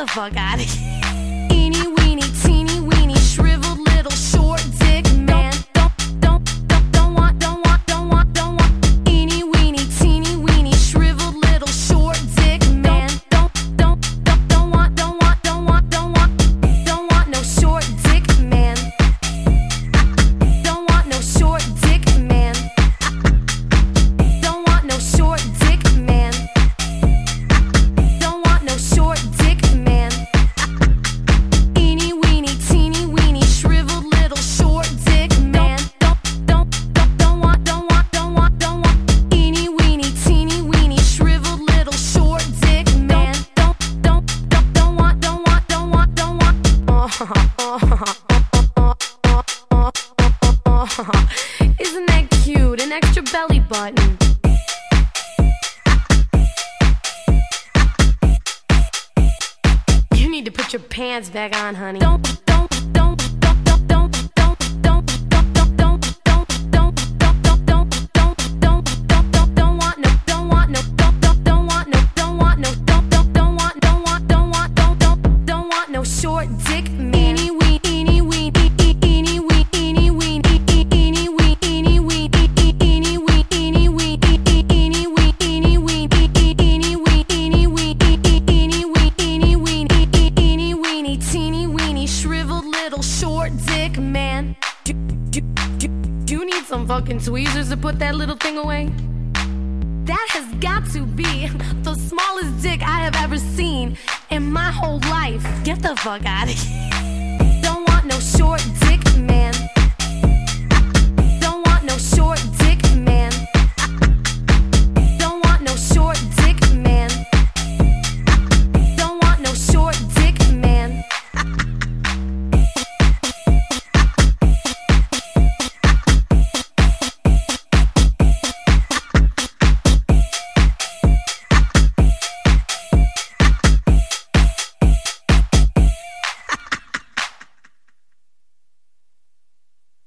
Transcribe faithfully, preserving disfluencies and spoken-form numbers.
the fuck out of here. Eeny weeny, teeny weeny, shriveled little short dick man. Don't, don't, don't, don't want, don't want, don't want, don't want. Eeny weeny, teeny weeny, shriveled little short dick man. Don't, don't, don't, don't want, don't want, don't want, don't want, don't want no short dick man. Don't want no short dick man. Don't want no short dick man. Don't want no short dick man. Eeny weeny, teeny weeny, shriveled little short dick man. Don't, don't, don't, don't want, don't want, don't want, don't want. Eeny weeny, teeny weeny, shriveled little short dick man. Don't, don't, don't, don't want, don't want, don't want, don't want. Isn't that cute? An extra belly button. You need to put your pants back on, honey. Don't, don't, don't, don't, don't, don't, don't, don't, don't, don't, don't, don't, don't, don't, don't, don't, don't, don't, don't want no, don't want no, don't, don't, don't want no, don't want no, don't, don't, don't want, don't want, don't want, don't, don't, don't want no short dick man. Eeny wee, eeny wee, eeny wee, eeny wee, eeny wee, eeny wee, eeny wee, eeny wee, eeny wee, eeny wee, eeny wee, eeny wee, eeny wee, eeny wee, eeny weeny, teeny weeny, shriveled little short dick man. Do, do, do, do you need some fucking tweezers to put that little thing away? That has got to be the smallest dick I have ever seen in my whole life. Get the fuck out of here. Don't want no short dick